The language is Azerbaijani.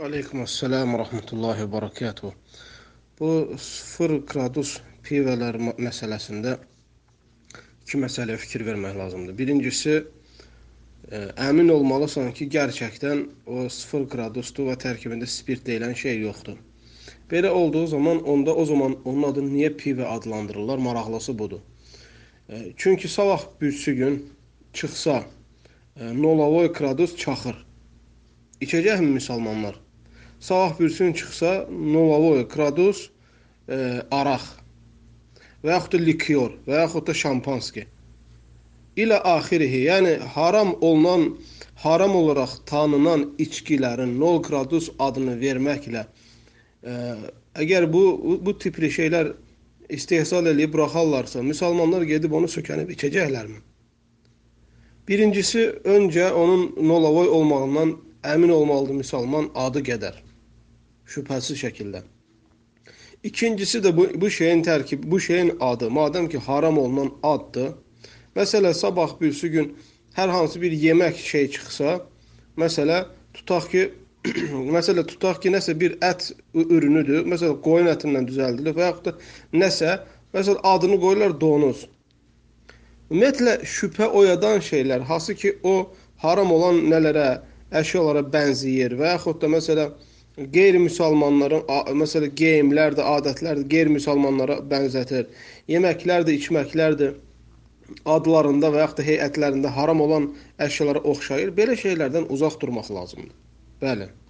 Aleykümselam və rahmetullahi və barakatuhu. Bu 0 qradus pivələr məsələsində iki məsələyə fikir vermək lazımdır. Birincisi, əmin olmalısan ki, gerçəkdən o 0 qradusdur və tərkibində spirt deyilən şey yoxdur. Belə olduğu zaman, o zaman onun adını niyə pivə adlandırırlar? Maraqlısı budur. Çünki sabah büyüsü gün çıxsa 0 qradus çaxır. İçəcəkmi müsəlmanlar? Sabah büyüsün çıxsa 0 qradus araq və yaxud da likyor və yaxud da şampanski ilə axirihi, yəni haram olaraq tanınan içkilərin 0 qradus adını verməklə əgər bu tipli şeylər istehsal edib buraxarlarsa, müsəlmanlar gedib onu sökənib içəcəklərmi? Birincisi, öncə onun 0 olmağından əmin olmalıdır müsəlman adı qədər. Şübhəsiz şəkildə. İkincisi də bu şeyin adı, madəm ki haram olunan addır. Məsələ sabah birisi gün hər hansı bir yemək şey çıxsa, məsələ tutaq ki nəsə bir ət ürünüdür. Məsələ qoyun ətindən düzəldilir və yaxud da nəsə, məsələ adını qoyurlar donuz. Ümumiyyətlə şübhə oyadan şeylər, hansı ki o haram olan nələrə, əşyalara bənzəyir və yaxud da məsələ qeyri-müsəlmanların, məsələ geyimlərdir, adətlərdir, qeyri-müsəlmanlara bənzətir. Yeməklərdir, içməklərdir, adlarında və yaxud da heyətlərində haram olan əşyalara oxşayır. Belə şeylərdən uzaq durmaq lazımdır. Bəli.